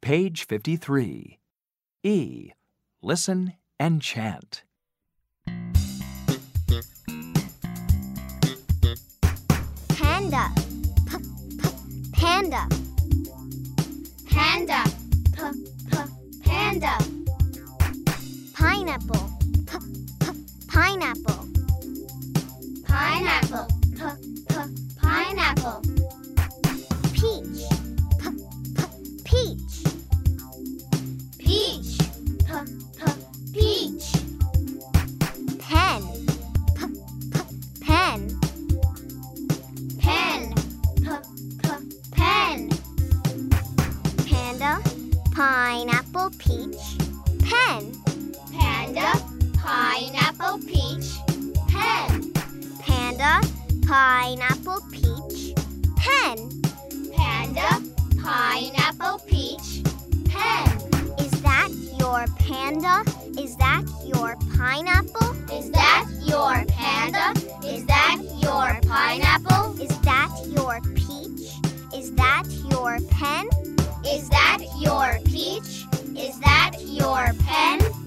Page 53. E. Listen and chant. Panda, panda. Panda, panda. Pineapple, pineapple. Pineapple, pineapple. Peach, peach. Peach, peach. Pen, pen. Pen, pen. Panda, pineapple, peach. Pen. Panda, pineapple, peach. Pen. Panda, pineapple, peach. Pen. Panda, pineapple, peach. Pen. Is that your panda? Is that your pineapple? Is that your panda? Is that your pineapple? Is that your peach? Is that your pen? Is that your peach? Is that your pen?